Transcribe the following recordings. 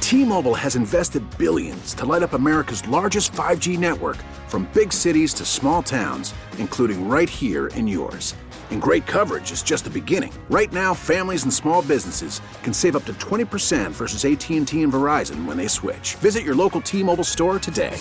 T-Mobile has invested billions to light up America's largest 5G network, from big cities to small towns, including right here in yours. And great coverage is just the beginning. Right now, families and small businesses can save up to 20% versus AT&T and Verizon when they switch. Visit your local T-Mobile store today.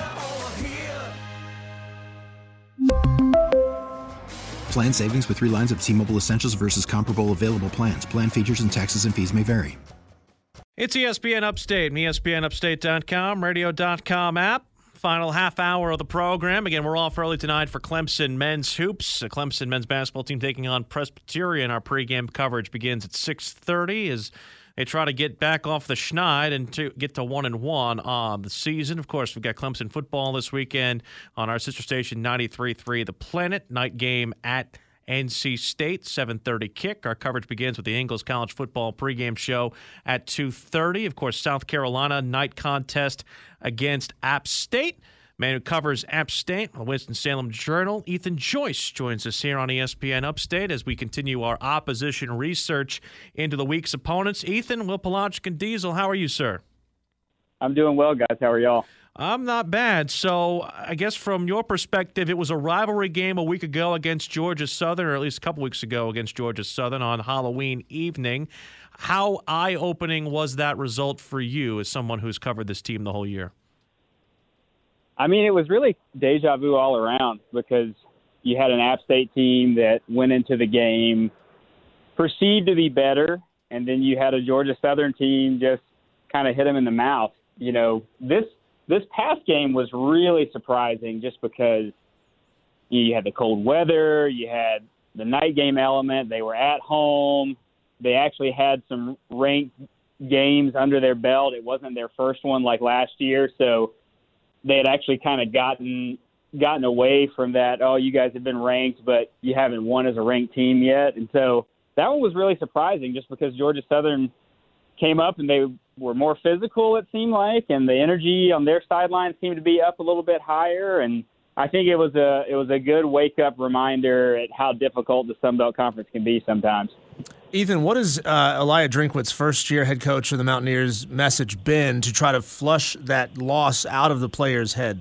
Plan savings with 3 lines of T-Mobile Essentials versus comparable available plans. Plan features and taxes and fees may vary. It's ESPN Upstate, ESPNUpstate.com, radio.com app. Final half hour of the program. Again, we're off early tonight for Clemson men's hoops. The Clemson men's basketball team taking on Presbyterian. Our pregame coverage begins at 6:30 as they try to get back off the schneid and to get to 1-1 on the season. Of course, we've got Clemson football this weekend on our sister station 93.3 The Planet. Night game at NC State, 7:30 kick. Our coverage begins with the Ingles College football pregame show at 2:30. Of course, South Carolina night contest against App State. Man who covers App State on the Winston-Salem Journal, Ethan Joyce, joins us here on ESPN Upstate as we continue our opposition research into the week's opponents. Ethan, Will Pelagic and Diesel, how are you, sir? I'm doing well, guys. How are y'all? I'm not bad. So I guess from your perspective, it was a rivalry game a week ago against Georgia Southern, or at least a couple weeks ago against Georgia Southern on Halloween evening. How eye-opening was that result for you as someone who's covered this team the whole year? I mean, it was really deja vu all around because you had an App State team that went into the game perceived to be better, and then you had a Georgia Southern team just kind of hit them in the mouth. You know, this past game was really surprising just because you had the cold weather, you had the night game element, they were at home, they actually had some ranked games under their belt. It wasn't their first one like last year, so they had actually kind of gotten away from that, oh, you guys have been ranked, but you haven't won as a ranked team yet. And so that one was really surprising just because Georgia Southern came up and they were more physical, it seemed like, and the energy on their sideline seemed to be up a little bit higher. And I think it was a good wake-up reminder at how difficult the Sun Belt Conference can be sometimes. Ethan, what has Elijah Drinkwitz's first-year head coach for the Mountaineers' message been to try to flush that loss out of the player's head?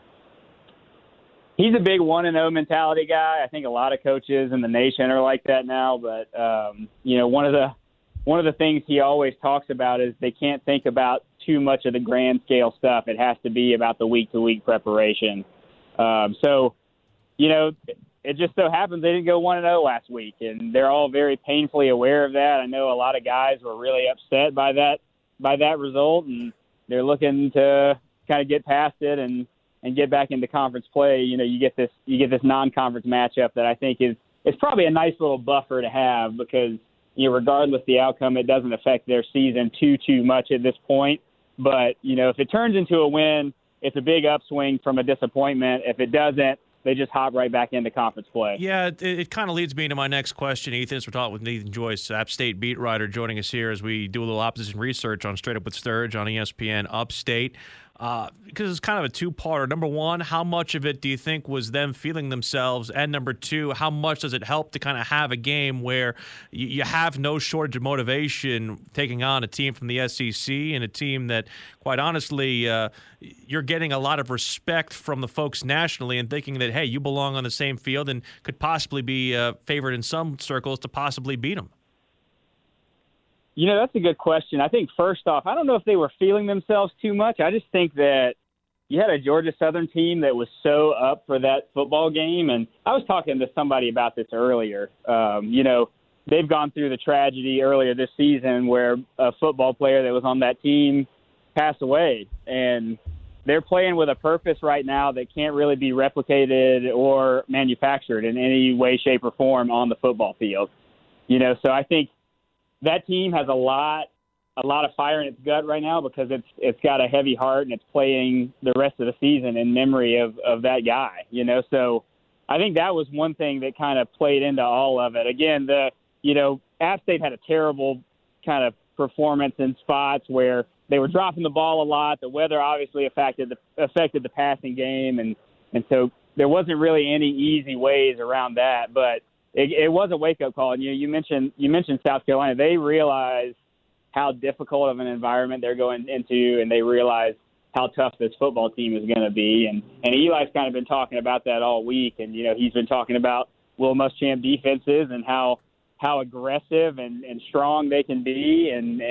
He's a big 1-0 mentality guy. I think a lot of coaches in the nation are like that now. But you know, one of the things he always talks about is they can't think about too much of the grand scale stuff. It has to be about the week-to-week preparation. So, you know, it just so happens they didn't go 1-0 last week, and they're all very painfully aware of that. I know a lot of guys were really upset by that result, and they're looking to kind of get past it and get back into conference play. You know, you get this non-conference matchup that I think is probably a nice little buffer to have because, you know, regardless the outcome, it doesn't affect their season too much at this point. But, you know, if it turns into a win, it's a big upswing from a disappointment. If it doesn't, they just hop right back into conference play. Yeah, it kind of leads me to my next question, Ethan. As we're talking with Ethan Joyce, App State beat writer, joining us here as we do a little opposition research on Straight Up with Sturge on ESPN Upstate. Because it's kind of a two-parter. Number one, how much of it do you think was them feeling themselves? And number two, how much does it help to kind of have a game where you have no shortage of motivation taking on a team from the SEC and a team that, quite honestly, you're getting a lot of respect from the folks nationally and thinking that, hey, you belong on the same field and could possibly be favored in some circles to possibly beat them? You know, that's a good question. I think first off, I don't know if they were feeling themselves too much. I just think that you had a Georgia Southern team that was so up for that football game. And I was talking to somebody about this earlier. You know, they've gone through the tragedy earlier this season where a football player that was on that team passed away. And they're playing with a purpose right now that can't really be replicated or manufactured in any way, shape, or form on the football field. You know, so I think that team has a lot of fire in its gut right now because it's got a heavy heart and it's playing the rest of the season in memory of that guy, you know. So I think that was one thing that kind of played into all of it. Again, App State had a terrible kind of performance in spots where they were dropping the ball a lot. The weather obviously affected the passing game, and so there wasn't really any easy ways around that, but it was a wake-up call. And you mentioned South Carolina. They realized how difficult of an environment they're going into, and they realize how tough this football team is going to be. And Eli's kind of been talking about that all week. And, he's been talking about Will Muschamp defenses and how aggressive and strong they can be. And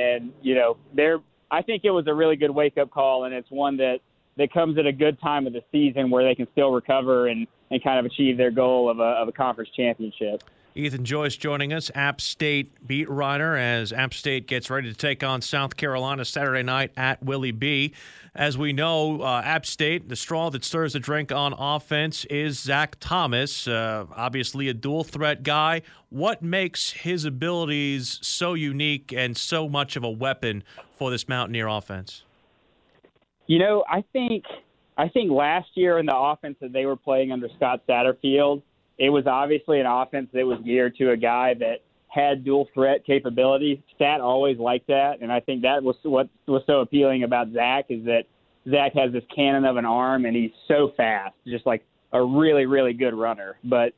I think it was a really good wake-up call, and it's one that comes at a good time of the season where they can still recover and kind of achieve their goal of a conference championship. Ethan Joyce joining us, App State beat writer, as App State gets ready to take on South Carolina Saturday night at Willie B. As we know, App State, the straw that stirs the drink on offense is Zach Thomas, obviously a dual-threat guy. What makes his abilities so unique and so much of a weapon for this Mountaineer offense? I think last year in the offense that they were playing under Scott Satterfield, it was obviously an offense that was geared to a guy that had dual threat capability. Stat always liked that, and I think that was what was so appealing about Zach, is that Zach has this cannon of an arm, and he's so fast, just like a really, really good runner. But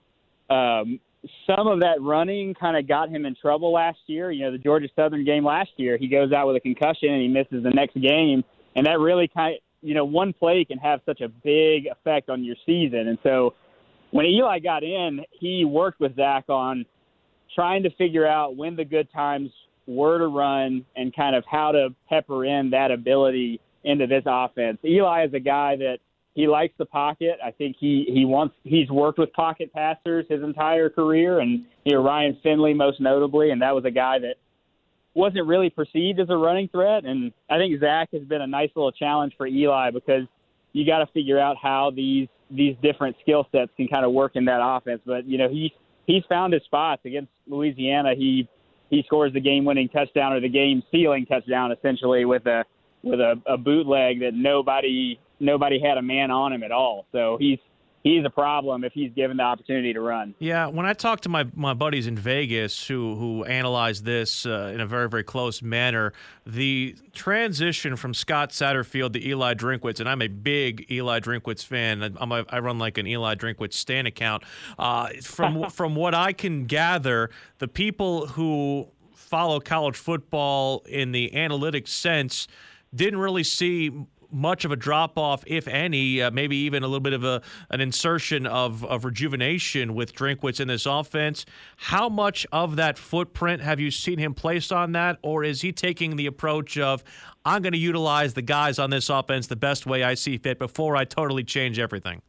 some of that running kind of got him in trouble last year. The Georgia Southern game last year, he goes out with a concussion and he misses the next game, and that really kind of, one play can have such a big effect on your season. And so when Eli got in, he worked with Zach on trying to figure out when the good times were to run and kind of how to pepper in that ability into this offense. Eli is a guy that he likes the pocket. I think he's worked with pocket passers his entire career, and Ryan Finley most notably, and that was a guy that wasn't really perceived as a running threat. And I think Zach has been a nice little challenge for Eli, because you got to figure out how these different skill sets can kind of work in that offense. But, he's found his spots. Against Louisiana, he scores the game-winning touchdown, or the game-sealing touchdown, essentially, with a bootleg that nobody had a man on him at all. So he's a problem if he's given the opportunity to run. Yeah, when I talk to my buddies in Vegas who analyze this in a very, very close manner, the transition from Scott Satterfield to Eli Drinkwitz, and I'm a big Eli Drinkwitz fan. I run like an Eli Drinkwitz Stan account. From what I can gather, the people who follow college football in the analytics sense didn't really see much of a drop-off, if any, maybe even a little bit of an insertion of rejuvenation with Drinkwitz in this offense. How much of that footprint have you seen him place on that, or is he taking the approach of, I'm going to utilize the guys on this offense the best way I see fit before I totally change everything?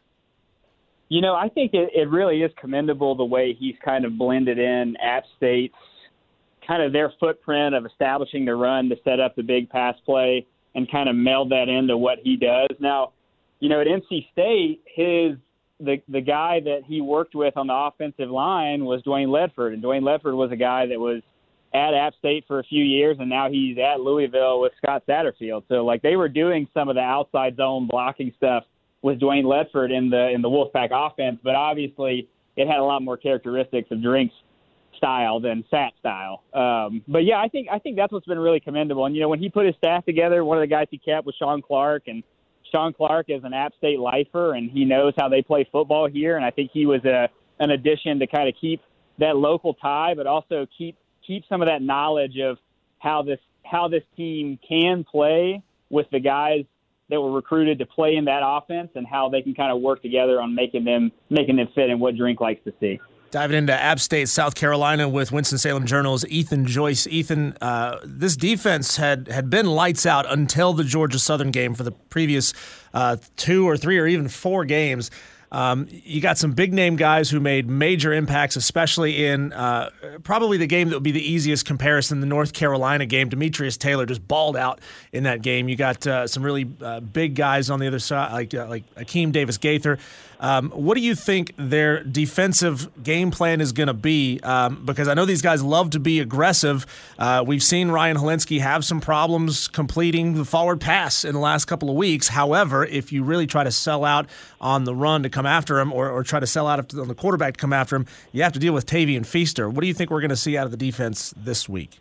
I think it really is commendable the way he's kind of blended in App State's kind of their footprint of establishing the run to set up the big pass play, and kind of meld that into what he does. Now, at NC State, the guy that he worked with on the offensive line was Dwayne Ledford, and Dwayne Ledford was a guy that was at App State for a few years, and now he's at Louisville with Scott Satterfield. So, they were doing some of the outside zone blocking stuff with Dwayne Ledford in the Wolfpack offense, but obviously it had a lot more characteristics of Drink's style than Sat style. But yeah, I think that's what's been really commendable. And when he put his staff together, one of the guys he kept was Sean Clark, and Sean Clark is an App State lifer, and he knows how they play football here. And I think he was an addition to kind of keep that local tie, but also keep some of that knowledge of how this team can play with the guys that were recruited to play in that offense, and how they can kind of work together on making them fit in what Drink likes to see. Diving into App State, South Carolina with Winston-Salem Journal's Ethan Joyce. Ethan, this defense had been lights out until the Georgia Southern game for the previous 2 or 3 or even 4 games. You got some big-name guys who made major impacts, especially in probably the game that would be the easiest comparison, the North Carolina game. Demetrius Taylor just balled out in that game. You got some really big guys on the other side, like Akeem Davis-Gaither. What do you think their defensive game plan is going to be? Because I know these guys love to be aggressive. We've seen Ryan Helinski have some problems completing the forward pass in the last couple of weeks. However, if you really try to sell out on the run to come after him, or try to sell out on the quarterback to come after him, you have to deal with Tavian Feaster. What do you think we're going to see out of the defense this week?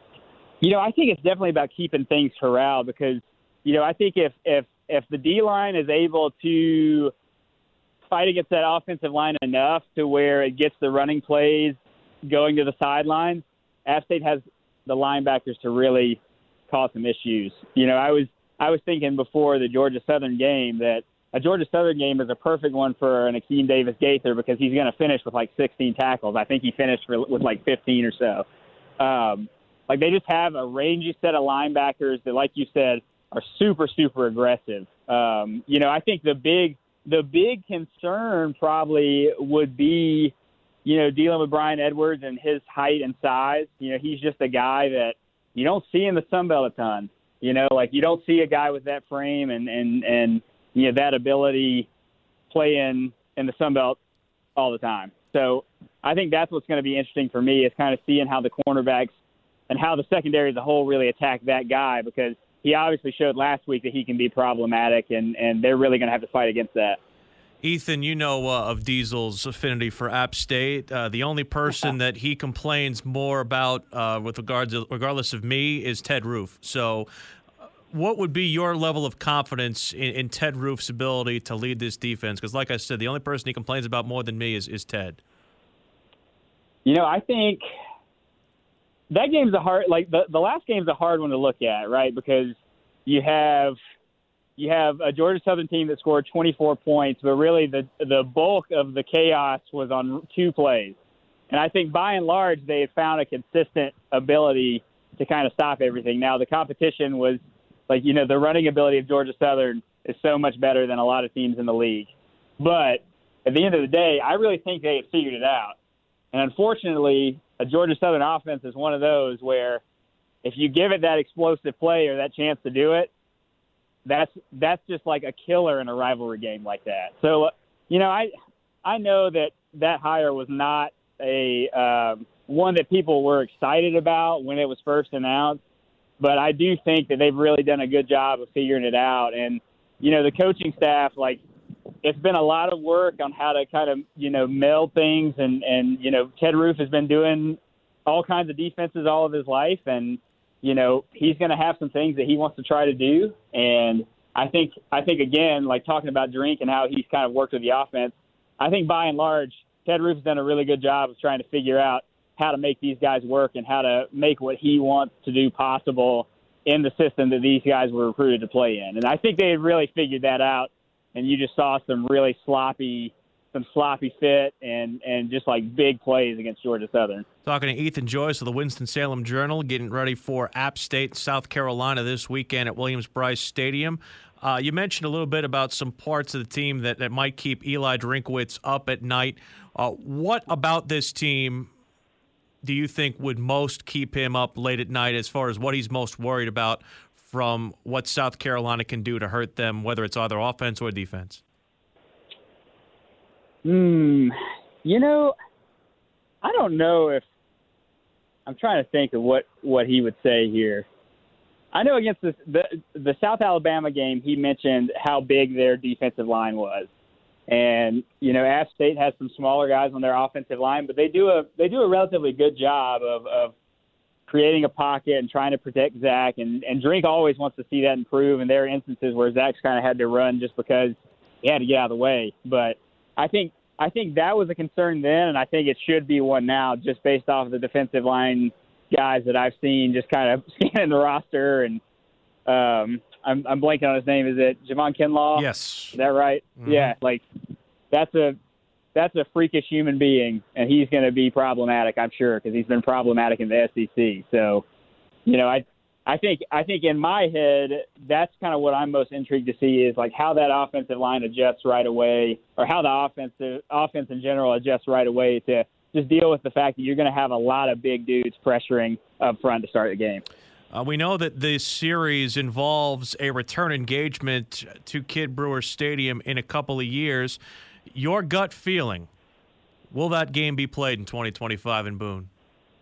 I think it's definitely about keeping things corralled, because, I think if the D-line is able to fight against that offensive line enough to where it gets the running plays going to the sidelines, App State has the linebackers to really cause some issues. You know, I was thinking before the Georgia Southern game that a Georgia Southern game is a perfect one for an Akeem Davis Gaither because he's going to finish with like 16 tackles. I think he finished with like 15 or so. Like they just have a rangy set of linebackers that, like you said, are super, super aggressive. You know, I think the big concern probably would be, you know, dealing with Brian Edwards and his height and size. You know, he's just a guy that you don't see in the Sun Belt a ton. You know, like you don't see a guy with that frame and you know, that ability play in the Sun Belt all the time. So I think that's what's going to be interesting for me is kind of seeing how the cornerbacks and how the secondary as a whole really attack that guy, because he obviously showed last week that he can be problematic, and they're really going to have to fight against that. Ethan, you know of Diesel's affinity for App State. The only person that he complains more about regardless of me is Ted Roof. So what would be your level of confidence in Ted Roof's ability to lead this defense? Because like I said, the only person he complains about more than me is Ted. You know, I think that game's a hard, like the last game's a hard one to look at, right? Because you have a Georgia Southern team that scored 24 points, but really the bulk of the chaos was on 2 plays. And I think by and large they had found a consistent ability to kind of stop everything. Now the competition was like, you know, the running ability of Georgia Southern is so much better than a lot of teams in the league. But at the end of the day, I really think they had figured it out. And unfortunately, a Georgia Southern offense is one of those where if you give it that explosive play or that chance to do it, that's just like a killer in a rivalry game like that. So, you know, I know that hire was not a one that people were excited about when it was first announced, but I do think that they've really done a good job of figuring it out. And, you know, the coaching staff, like, it's been a lot of work on how to kind of, you know, meld things. And you know, Ted Roof has been doing all kinds of defenses all of his life. And, you know, he's going to have some things that he wants to try to do. And I think again, like talking about Drink and how he's kind of worked with the offense, I think by and large, Ted Roof has done a really good job of trying to figure out how to make these guys work and how to make what he wants to do possible in the system that these guys were recruited to play in. And I think they really figured that out. And you just saw some really sloppy fit and just like big plays against Georgia Southern. Talking to Ethan Joyce of the Winston-Salem Journal, getting ready for App State, South Carolina this weekend at Williams-Brice Stadium. You mentioned a little bit about some parts of the team that might keep Eli Drinkwitz up at night. What about this team do you think would most keep him up late at night as far as what he's most worried about from what South Carolina can do to hurt them, whether it's either offense or defense? You know, I don't know if – I'm trying to think of what he would say here. I know against the South Alabama game, he mentioned how big their defensive line was. And, you know, App State has some smaller guys on their offensive line, but they do a relatively good job of creating a pocket and trying to protect Zach. And Drink always wants to see that improve. And there are instances where Zach's kind of had to run just because he had to get out of the way. But I think that was a concern then, and I think it should be one now just based off of the defensive line guys that I've seen just kind of scanning the roster. And I'm blanking on his name. Is it Javon Kinlaw? Yes. Is that right? Mm-hmm. Yeah, like that's a freakish human being, and he's going to be problematic, I'm sure, because he's been problematic in the SEC. So, you know, I think in my head, that's kind of what I'm most intrigued to see is like how that offensive line adjusts right away, or how the offense in general adjusts right away to just deal with the fact that you're going to have a lot of big dudes pressuring up front to start the game. We know that this series involves a return engagement to Kidd Brewer Stadium in a couple of years. Your gut feeling, will that game be played in 2025 in Boone?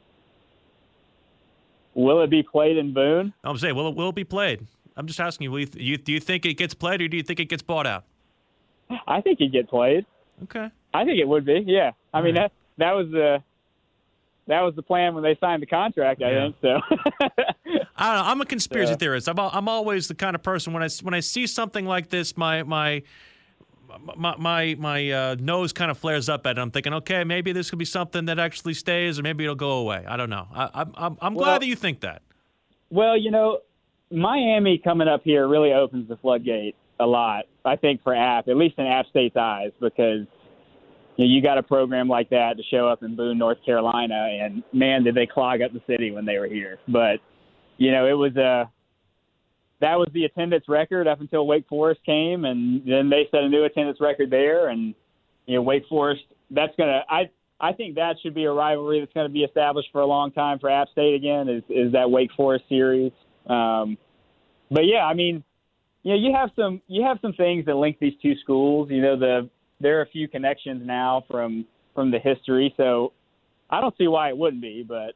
Will it be played in Boone? I'm saying, will it be played? I'm just asking you, do you think it gets played or do you think it gets bought out? I think it gets played. Okay. I think it would be, yeah. I mean, that was the plan when they signed the contract, I think. So I don't know. I'm a conspiracy theorist. I'm always the kind of person when I see something like this, my my nose kind of flares up at it. I'm thinking, okay, maybe this could be something that actually stays, or maybe it'll go away. I don't know. I'm glad that you think that. Well, Miami coming up here really opens the floodgate a lot, I think, for App, at least in App State's eyes, because you got a program like that to show up in Boone, North Carolina, and, man, did they clog up the city when they were here. But, it was that was the attendance record up until Wake Forest came, and then they set a new attendance record there. And, Wake Forest, that's going to – I think that should be a rivalry that's going to be established for a long time for App State again, is that Wake Forest series. But, yeah, I mean, you have some things that link these two schools. There are a few connections now from the history, so I don't see why it wouldn't be. But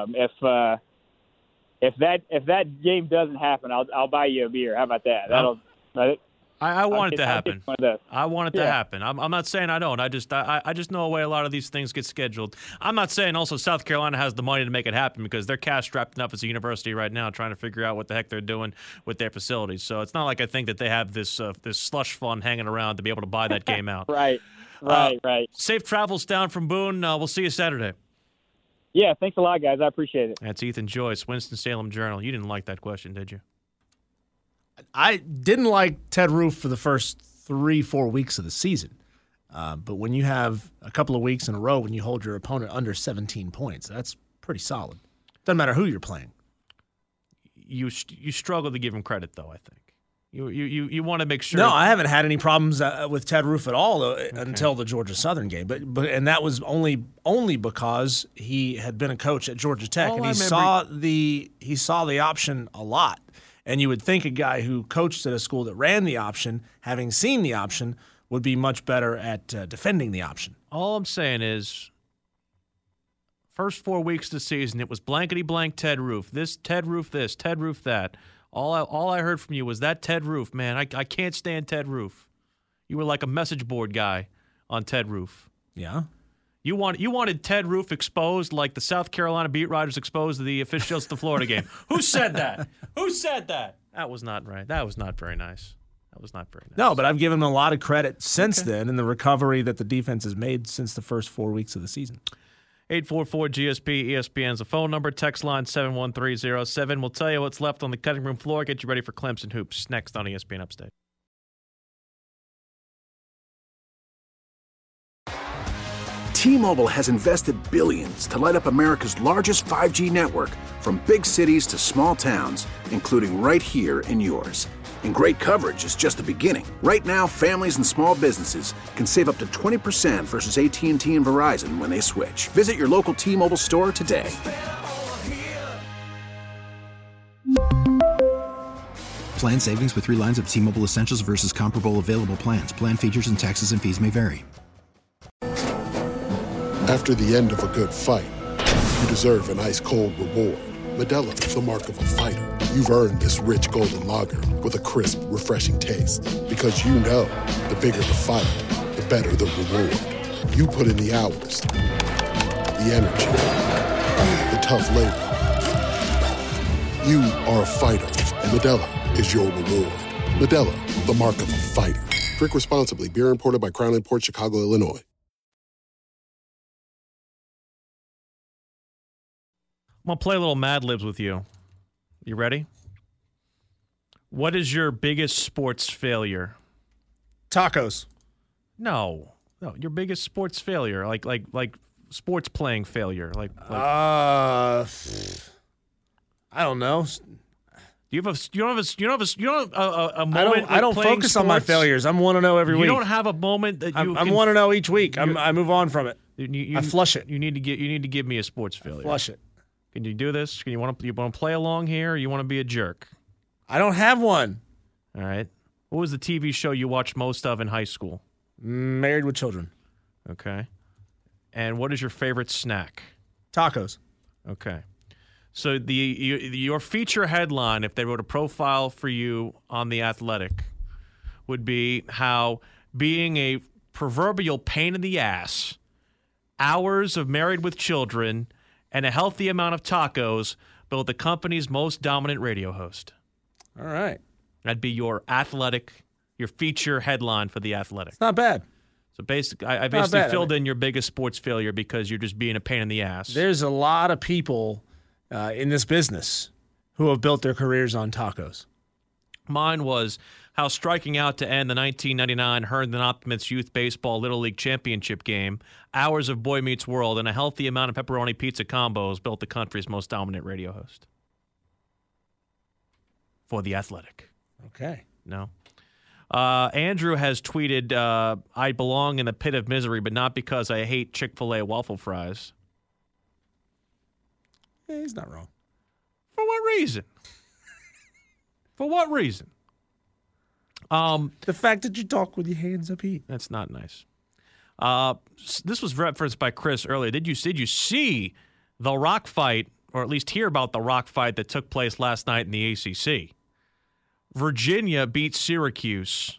if that game doesn't happen, I'll buy you a beer. How about that? I want it to happen. I want it to happen. I'm not saying I don't. I just know the way a lot of these things get scheduled. I'm not saying also South Carolina has the money to make it happen, because they're cash strapped enough as a university right now trying to figure out what the heck they're doing with their facilities. So it's not like I think that they have this slush fund hanging around to be able to buy that game out. Right. Safe travels down from Boone. We'll see you Saturday. Yeah, thanks a lot, guys. I appreciate it. That's Ethan Joyce, Winston-Salem Journal. You didn't like that question, did you? I didn't like Ted Roof for the first 3-4 weeks of the season. But when you have a couple of weeks in a row when you hold your opponent under 17 points, that's pretty solid. Doesn't matter who you're playing. You struggle to give him credit, though, I think. You want to make sure. No, I haven't had any problems with Ted Roof at all until the Georgia Southern game. But that was only because he had been a coach at Georgia Tech, and he saw the option a lot. And you would think a guy who coached at a school that ran the option, having seen the option, would be much better at defending the option. All I'm saying is, first 4 weeks of the season, it was blankety-blank Ted Roof. Ted Roof that. All I heard from you was that Ted Roof, man. I can't stand Ted Roof. You were like a message board guy on Ted Roof. Yeah. You wanted Ted Roof exposed like the South Carolina beat writers exposed the officials at the Florida game. Who said that? Who said that? That was not right. That was not very nice. No, but I've given him a lot of credit since then in the recovery that the defense has made since the first 4 weeks of the season. 844-GSP, ESPN's the phone number. Text line 71307. We'll tell you what's left on the cutting room floor. Get you ready for Clemson Hoops next on ESPN Upstate. T-Mobile has invested billions to light up America's largest 5G network, from big cities to small towns, including right here in yours. And great coverage is just the beginning. Right now, families and small businesses can save up to 20% versus AT&T and Verizon when they switch. Visit your local T-Mobile store today. Plan savings with 3 lines of T-Mobile Essentials versus comparable available plans. Plan features and taxes and fees may vary. After the end of a good fight, you deserve an ice-cold reward. Modelo is the mark of a fighter. You've earned this rich golden lager with a crisp, refreshing taste. Because you know, the bigger the fight, the better the reward. You put in the hours, the energy, the tough labor. You are a fighter, and Modelo is your reward. Modelo, the mark of a fighter. Drink responsibly. Beer imported by Crown Imports, Chicago, Illinois. I'm going to play a little Mad Libs with you. You ready? What is your biggest sports failure? Tacos. No, your biggest sports failure, like sports playing failure, I don't know. You don't have a moment. I don't focus sports? on my failures. I'm 1-0 every week. You don't have a moment that I'm 1-0 each week. I move on from it. I flush it. You need to give me a sports failure. Flush it. Can you do this? You want to play along here, or you want to be a jerk? I don't have one. All right. What was the TV show you watched most of in high school? Married with Children. Okay. And what is your favorite snack? Tacos. Okay. So your feature headline, if they wrote a profile for you on The Athletic, would be how being a proverbial pain in the ass, hours of Married with Children, and a healthy amount of tacos built the company's most dominant radio host. All right. That'd be your Athletic your feature headline for The Athletic. It's not bad. So basically, I basically filled in your biggest sports failure because you're just being a pain in the ass. There's a lot of people in this business who have built their careers on tacos. Mine was how striking out to end the 1999 Herndon Optimists Youth Baseball Little League Championship game, hours of Boy Meets World, and a healthy amount of pepperoni pizza combos built the country's most dominant radio host. For The Athletic. Okay. No. Andrew has tweeted, I belong in the pit of misery, but not because I hate Chick-fil-A waffle fries. Yeah, he's not wrong. For what reason? For what reason? The fact that you talk with your hands up here. That's not nice. This was referenced by Chris earlier. Did you see the rock fight, or at least hear about the rock fight that took place last night in the ACC? Virginia beat Syracuse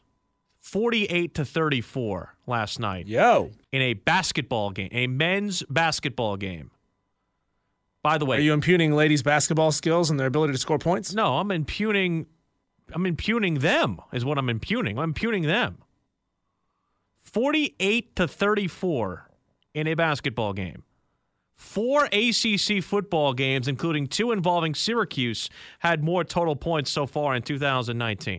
48-34 last night. Yo. In a basketball game, a men's basketball game. By the way, are you impugning ladies' basketball skills and their ability to score points? No, I'm impugning them is what I'm impugning. I'm impugning them. 48-34 in a basketball game. 4 ACC football games, including 2 involving Syracuse, had more total points so far in 2019.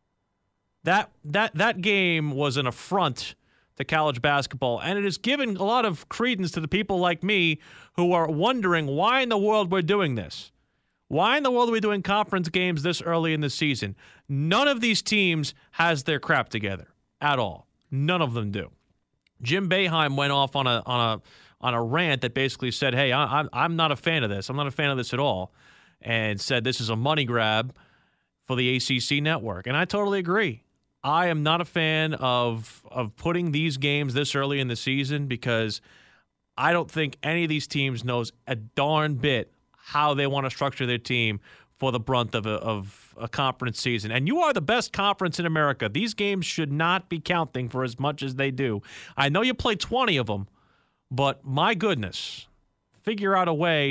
That game was an affront to college basketball, and it has given a lot of credence to the people like me who are wondering why in the world we're doing this. Why in the world are we doing conference games this early in the season? None of these teams has their crap together at all. None of them do. Jim Boeheim went off on a rant that basically said, hey, I'm not a fan of this. I'm not a fan of this at all, and said this is a money grab for the ACC network. And I totally agree. I am not a fan of putting these games this early in the season because I don't think any of these teams knows a darn bit how they want to structure their team for the brunt of a conference season. And you are the best conference in America. These games should not be counting for as much as they do. I know you play 20 of them, but my goodness, figure out a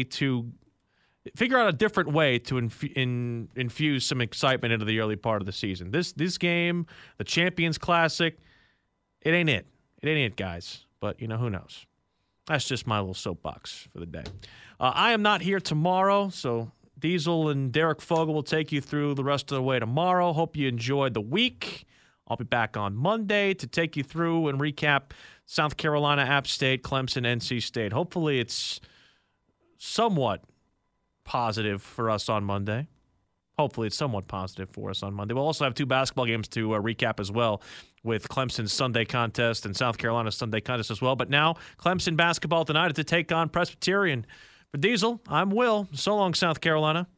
different way to infuse some excitement into the early part of the season. This game, the Champions Classic, it ain't it. It ain't it, guys. But, who knows? That's just my little soapbox for the day. I am not here tomorrow, so Diesel and Derek Fogle will take you through the rest of the way tomorrow. Hope you enjoyed the week. I'll be back on Monday to take you through and recap South Carolina, App State, Clemson, NC State. Hopefully it's somewhat positive for us on Monday. Hopefully it's somewhat positive for us on Monday. We'll also have 2 basketball games to recap as well, with Clemson's Sunday contest and South Carolina's Sunday contest as well. But now, Clemson basketball tonight to take on Presbyterian. For Diesel, I'm Will. So long, South Carolina.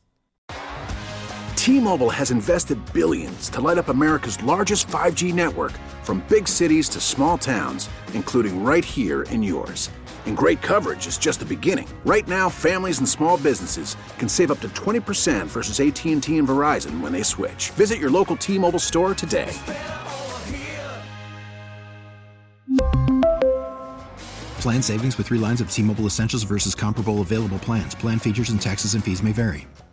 T-Mobile has invested billions to light up America's largest 5G network, from big cities to small towns, including right here in yours. And great coverage is just the beginning. Right now, families and small businesses can save up to 20% versus AT&T and Verizon when they switch. Visit your local T-Mobile store today. Plan savings with 3 lines of T-Mobile Essentials versus comparable available plans. Plan features and taxes and fees may vary.